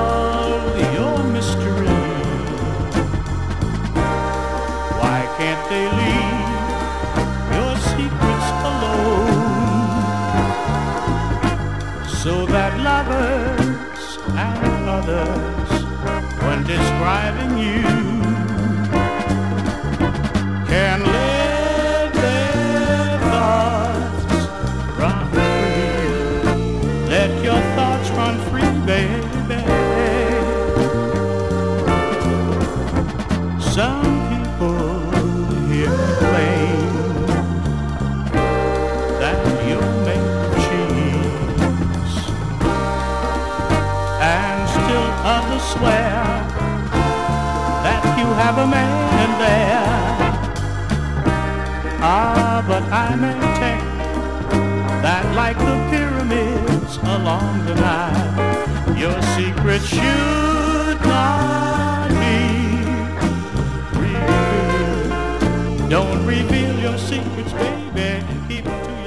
solve your mystery? Why can't they leave your secrets alone, so that lovers and others, when describing you, can let their thoughts run free? Let your thoughts run free, baby. Some people hear me claim that you're made of cheese, and still others swear that you have a man there. Ah, but I maintain that like the pyramids along the Nile, your secret should not be revealed. Don't reveal your secrets, baby, keep them to